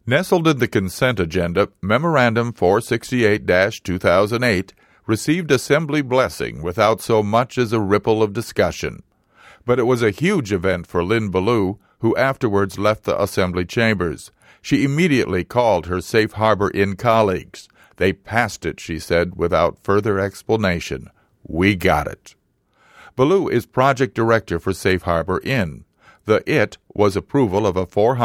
Nestled in the consent agenda, Memorandum 468-2008 received Assembly blessing without so much as a ripple of discussion. But it was a huge event for Lynn Ballou, who afterwards left the Assembly chambers. She immediately called her Safe Harbor Inn colleagues. They passed it, she said, without further explanation. We got it. Ballou is project director for Safe Harbor Inn. The "it" was approval of a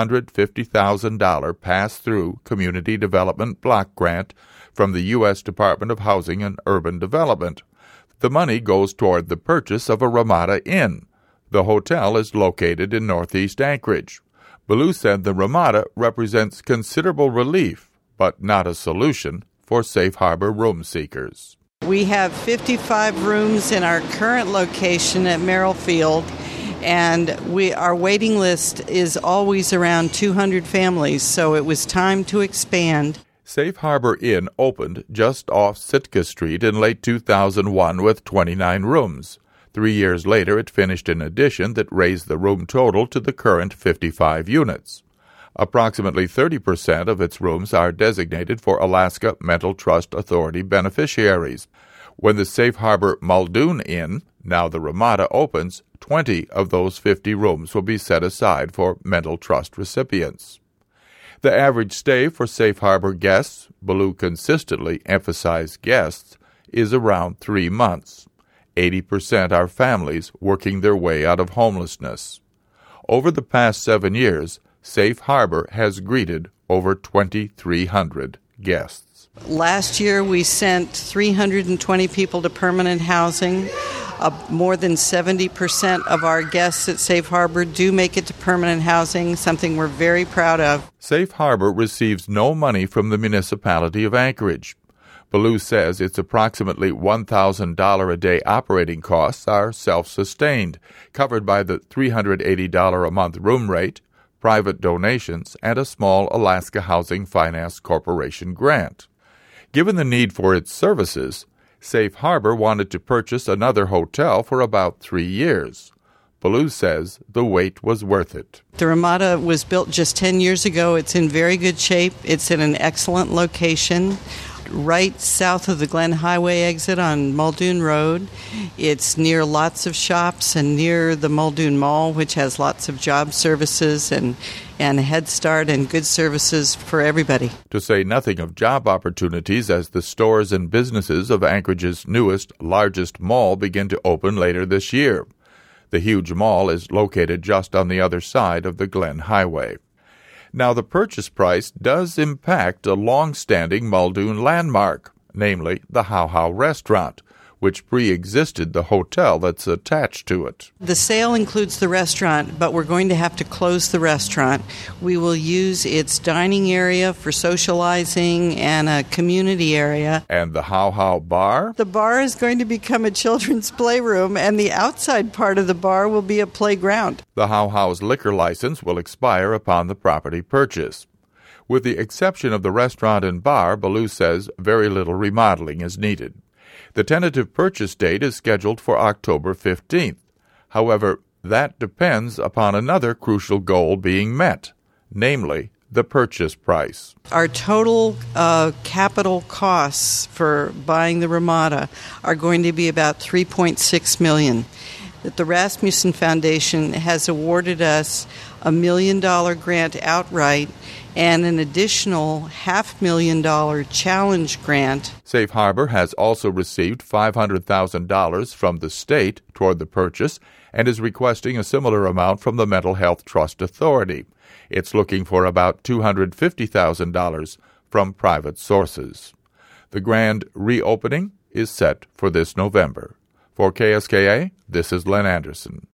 $450,000 pass-through community development block grant from the U.S. Department of Housing and Urban Development. The money goes toward the purchase of a Ramada Inn. The hotel is located in northeast Anchorage. Ballou said the Ramada represents considerable relief, but not a solution, for Safe Harbor room seekers. We have 55 rooms in our current location at Merrill Field, and our waiting list is always around 200 families, so it was time to expand. Safe Harbor Inn opened just off Sitka Street in late 2001 with 29 rooms. 3 years later, it finished an addition that raised the room total to the current 55 units. Approximately 30% of its rooms are designated for Alaska Mental Trust Authority beneficiaries. When the Safe Harbor Muldoon Inn, now the Ramada, opens, 20 of those 50 rooms will be set aside for mental trust recipients. The average stay for Safe Harbor guests, Ballou consistently emphasized guests, is around 3 months. 80% are families working their way out of homelessness. Over the past 7 years, Safe Harbor has greeted over 2,300 guests. Last year, we sent 320 people to permanent housing. More than 70% of our guests at Safe Harbor do make it to permanent housing, something we're very proud of. Safe Harbor receives no money from the municipality of Anchorage. Ballou says its approximately $1,000 a day operating costs are self-sustained, covered by the $380 a month room rate, private donations, and a small Alaska Housing Finance Corporation grant. Given the need for its services, Safe Harbor wanted to purchase another hotel for about 3 years. Ballou says the wait was worth it. The Ramada was built just 10 years ago. It's in very good shape. It's in an excellent location, right south of the Glen Highway exit on Muldoon Road. It's near lots of shops and near the Muldoon Mall, which has lots of job services and Head Start and good services for everybody. To say nothing of job opportunities as the stores and businesses of Anchorage's newest, largest mall begin to open later this year. The huge mall is located just on the other side of the Glen Highway. Now, the purchase price does impact a long-standing Muldoon landmark, namely the How How restaurant, which pre-existed the hotel that's attached to it. The sale includes the restaurant, but we're going to have to close the restaurant. We will use its dining area for socializing and a community area. And the How How bar? The bar is going to become a children's playroom, and the outside part of the bar will be a playground. The How How's liquor license will expire upon the property purchase. With the exception of the restaurant and bar, Ballou says very little remodeling is needed. The tentative purchase date is scheduled for October 15th. However, that depends upon another crucial goal being met, namely the purchase price. Our total capital costs for buying the Ramada are going to be about $3.6 million. The Rasmussen Foundation has awarded us a $1 million grant outright and an additional $500,000 challenge grant. Safe Harbor has also received $500,000 from the state toward the purchase and is requesting a similar amount from the Mental Health Trust Authority. It's looking for about $250,000 from private sources. The grand reopening is set for this November. For KSKA, this is Len Anderson.